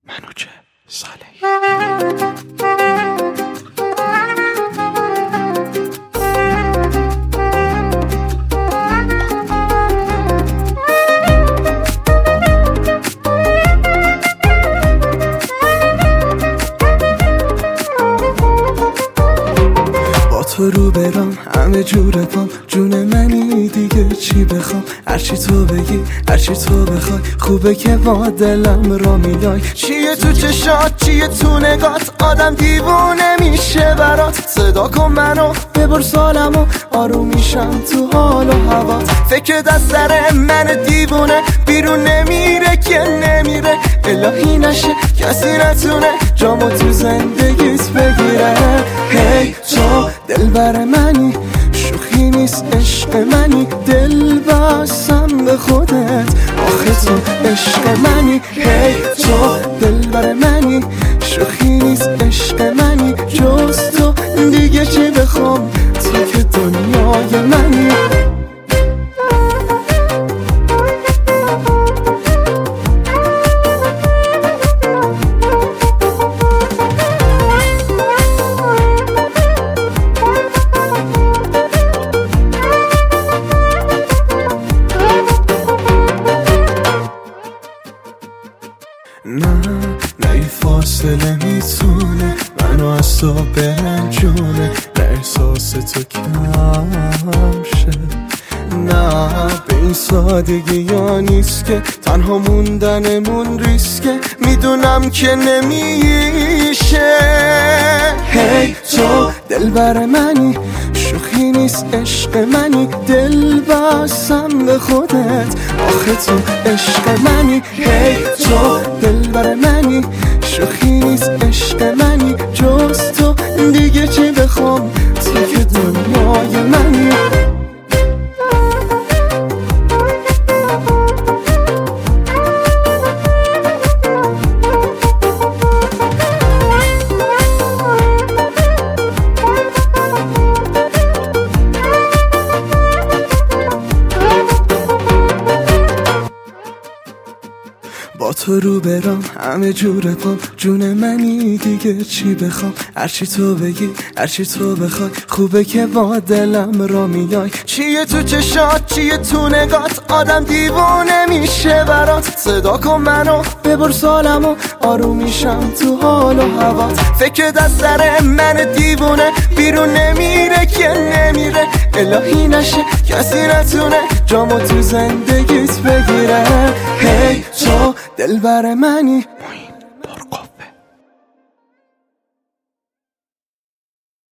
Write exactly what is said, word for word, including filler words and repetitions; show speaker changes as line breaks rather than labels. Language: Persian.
منوچه صالحی.
تو رو برام همه جور پام، جون منی دیگه چی بخوام؟ هرچی تو بگی هرچی تو بخوای، خوبه که با دلم را میای. چیه تو چشات چیه تو نگات، آدم دیوونه میشه برات. صدا کن منو ببر سالمو، آروم میشم تو حال و هوات. فکر دست سر من دیوونه بیرون نمیره که نمیره. الهی نشه کسی نتونه جامو تو زندگیت بگیره. هی تو دلبر منی، شوخی نیست عشق منی. دل بستم به خودت، آخه تو عشق منی. هی تو دلبر منی، شوخی نیست عشق منی. جز تو دیگه چی بخوام، تو که دنیای منی. نه نه این فاصله میتونه منو از تو برنجونه. نه احساس تو کم شه، نه به این سادگی یا نیست که تنها موندنمون ریسکه. میدونم که نمیشه. هی تو دلبر منی، شوخی نیست عشق منی. دل بستم به خودت، آخه تو عشق منی. هی تو دلبر منی، شوخی نیست عشق منی. جز تو دیگه چی بخوام، تو که دنیای منی. با تو رو برام همه جور پام، جون منی دیگه چی بخوام؟ هرچی تو بگی هرچی تو بخوای، خوبه که با دلم را میای. چیه تو چشات چیه تو نگات، آدم دیوونه میشه برات. صدا کن منو ببر سالمو، آروم میشم تو حال و هوات. فکر دست سر من دیوونه بیرون نمیره که نمیره. الهی نشه کسی نتونه جامو تو زندگیت بگیره. هی تو دلبر منی.